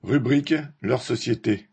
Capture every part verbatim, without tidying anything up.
Rubrique leur société.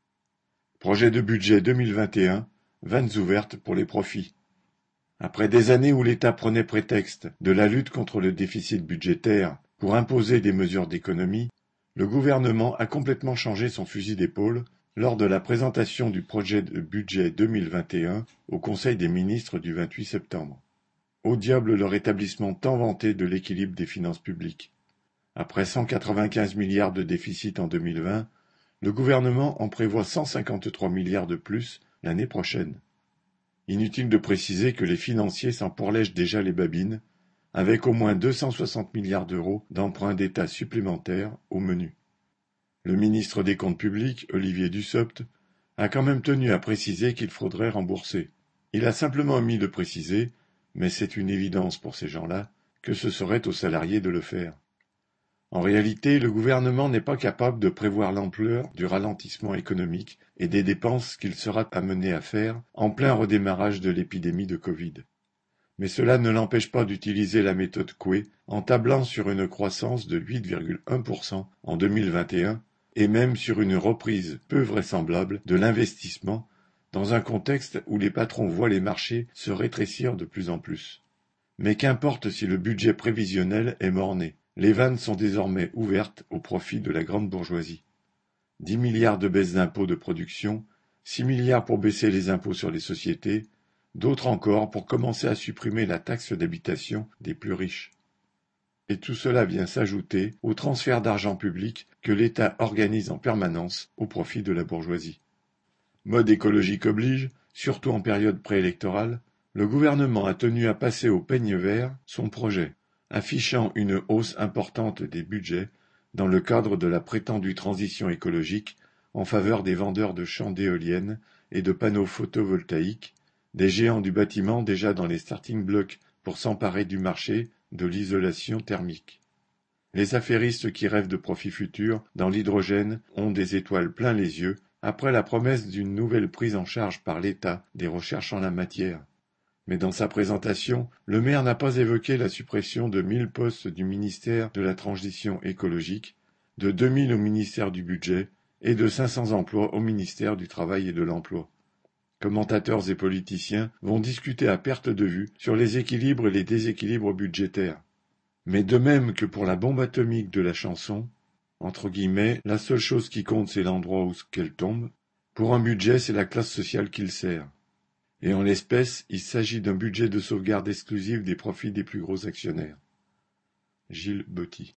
Projet de budget deux mille vingt et un, vannes ouvertes pour les profits. Après des années où l'État prenait prétexte de la lutte contre le déficit budgétaire pour imposer des mesures d'économie, le gouvernement a complètement changé son fusil d'épaule lors de la présentation du projet de budget deux mille vingt et un au Conseil des ministres du vingt-huit septembre. Au diable le rétablissement tant vanté de l'équilibre des finances publiques. Après cent quatre-vingt-quinze milliards de déficit en deux mille vingt, le gouvernement en prévoit cent cinquante-trois milliards de plus l'année prochaine. Inutile de préciser que les financiers s'en pourlèchent déjà les babines, avec au moins deux cent soixante milliards d'euros d'emprunts d'État supplémentaires au menu. Le ministre des Comptes publics, Olivier Dussopt, a quand même tenu à préciser qu'il faudrait rembourser. Il a simplement omis de préciser, mais c'est une évidence pour ces gens-là, que ce serait aux salariés de le faire. En réalité, le gouvernement n'est pas capable de prévoir l'ampleur du ralentissement économique et des dépenses qu'il sera amené à faire en plein redémarrage de l'épidémie de Covid. Mais cela ne l'empêche pas d'utiliser la méthode Coué en tablant sur une croissance de huit virgule un pour cent en deux mille vingt et un et même sur une reprise peu vraisemblable de l'investissement dans un contexte où les patrons voient les marchés se rétrécir de plus en plus. Mais qu'importe si le budget prévisionnel est mort-né. Les vannes sont désormais ouvertes au profit de la grande bourgeoisie. dix milliards de baisse d'impôts de production, six milliards pour baisser les impôts sur les sociétés, d'autres encore pour commencer à supprimer la taxe d'habitation des plus riches. Et tout cela vient s'ajouter au transfert d'argent public que l'État organise en permanence au profit de la bourgeoisie. Mode écologique oblige, surtout en période préélectorale, le gouvernement a tenu à passer au peigne vert son projet, affichant une hausse importante des budgets dans le cadre de la prétendue transition écologique en faveur des vendeurs de champs d'éoliennes et de panneaux photovoltaïques, des géants du bâtiment déjà dans les starting blocks pour s'emparer du marché de l'isolation thermique. Les affairistes qui rêvent de profits futurs dans l'hydrogène ont des étoiles plein les yeux après la promesse d'une nouvelle prise en charge par l'État des recherches en la matière. Mais dans sa présentation, le maire n'a pas évoqué la suppression de mille postes du ministère de la Transition écologique, de deux mille au ministère du Budget et de cinq cents emplois au ministère du Travail et de l'Emploi. Commentateurs et politiciens vont discuter à perte de vue sur les équilibres et les déséquilibres budgétaires. Mais de même que pour la bombe atomique de la chanson, entre guillemets, la seule chose qui compte c'est l'endroit où qu'elle tombe, pour un budget c'est la classe sociale qu'il sert. Et en l'espèce, il s'agit d'un budget de sauvegarde exclusive des profits des plus gros actionnaires. Gilles Botti.